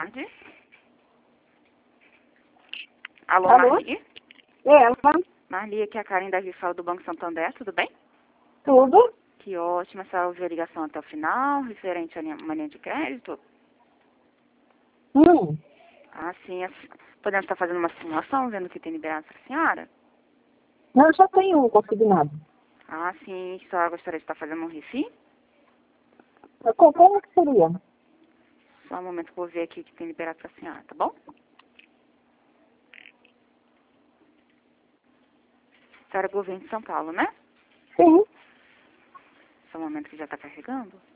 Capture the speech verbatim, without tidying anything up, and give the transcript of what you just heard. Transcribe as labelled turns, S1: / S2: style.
S1: tarde. Alô,
S2: Alô?
S1: Marli?
S2: É, ela?
S1: Marli, aqui é a Karen da Rifal do Banco Santander, tudo bem?
S2: Tudo?
S1: Que ótimo, a senhora ouviu a ligação até o final, referente à linha- mania de crédito?
S2: Hum.
S1: Ah, sim. a- Podemos estar fazendo uma simulação, vendo o que tem liberado para a senhora?
S2: Não, eu já tenho consignado.
S1: Ah, sim. A senhora gostaria de estar fazendo um refim?
S2: Co- Como que seria?
S1: Só um momento que eu vou ver aqui o que tem liberado para a senhora, tá bom? A senhora é governo de São Paulo, né?
S2: Sim.
S1: Só um momento que já está carregando.